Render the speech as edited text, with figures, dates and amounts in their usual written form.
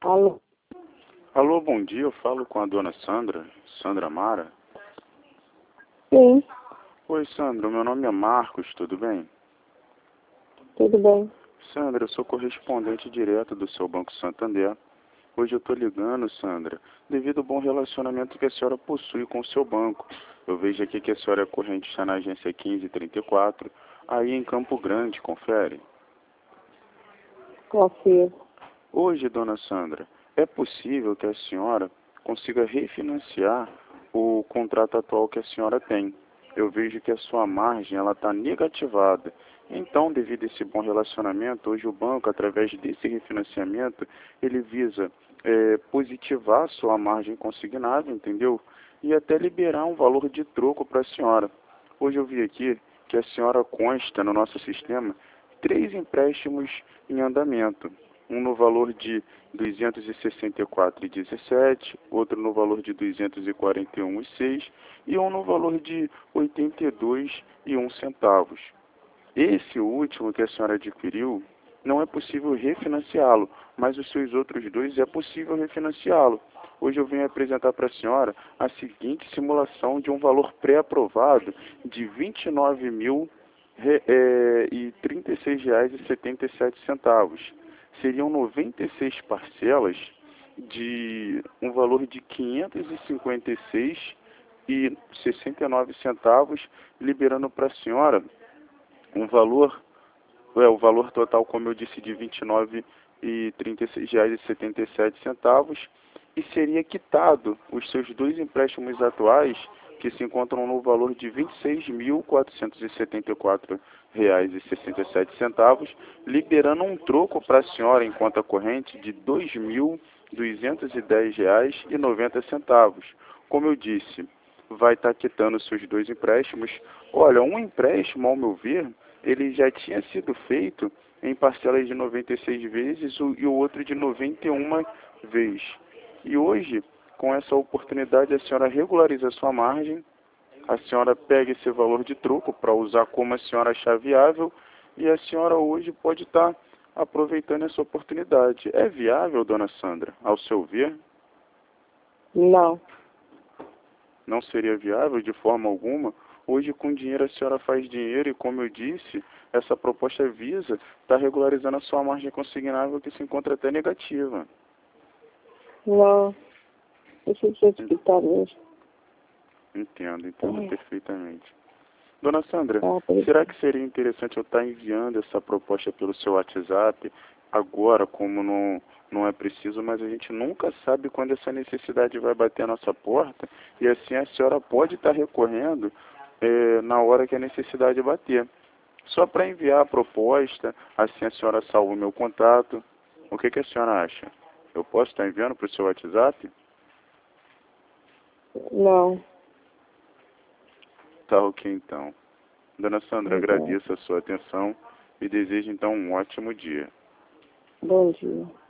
Alô? Alô, bom dia, eu falo com a dona Sandra, Sandra Mara. Sim, Oi, Sandra, meu nome é Marcos, tudo bem? tudo bem. Sandra, eu sou correspondente direto do seu Banco Santander. Hoje eu estou ligando, Sandra, devido ao bom relacionamento que a senhora possui com o seu banco. Eu vejo aqui que a senhora é corrente está na agência 1534, aí em Campo Grande, confere. Confio. Hoje, dona Sandra, é possível que a senhora consiga refinanciar o contrato atual que a senhora tem. Eu vejo que a sua margem ela está negativada. Então, devido a esse bom relacionamento, hoje o banco, através desse refinanciamento, ele visa positivar a sua margem consignada, entendeu? E até liberar um valor de troco para a senhora. Hoje eu vi aqui que a senhora consta no nosso sistema 3 empréstimos em andamento. Um no valor de R$ 264,17, outro no valor de R$ 241,06 e um no valor de R$ 82,01. Esse último que a senhora adquiriu, não é possível refinanciá-lo, mas os seus outros dois é possível refinanciá-lo. Hoje eu venho apresentar para a senhora a seguinte simulação de um valor pré-aprovado de R$ 29.036,77. Seriam 96 parcelas de um valor de R$ 556,69, liberando para a senhora um valor, o valor total, como eu disse, de R$ 29,36,77, e seria quitado os seus dois empréstimos atuais, que se encontram no valor de R$ 26.474,67, liberando um troco para a senhora em conta corrente de R$ 2.210,90. Como eu disse, vai estar quitando os seus dois empréstimos. Olha, um empréstimo, ao meu ver, ele já tinha sido feito em parcelas de 96 vezes e o outro de 91 vezes. E hoje, com essa oportunidade, a senhora regulariza a sua margem, a senhora pega esse valor de troco para usar como a senhora achar viável, e a senhora hoje pode estar aproveitando essa oportunidade. É viável, dona Sandra, ao seu ver? Não. Não seria viável de forma alguma. Hoje, com dinheiro, a senhora faz dinheiro e, como eu disse, essa proposta visa está regularizando a sua margem consignável, que se encontra até negativa. Não. Deixa eu te explicar mesmo. Entendo perfeitamente. Dona Sandra, Tá, por isso. será que seria interessante eu estar enviando essa proposta pelo seu WhatsApp agora, como não é preciso, mas a gente nunca sabe quando essa necessidade vai bater a nossa porta, e assim a senhora pode estar recorrendo na hora que a necessidade bater. Só para enviar a proposta, assim a senhora salva o meu contato. O que a senhora acha? Eu posso estar enviando para o seu WhatsApp? Não. Tá ok, então. Dona Sandra, Então, agradeço a sua atenção e desejo então um ótimo dia. bom dia.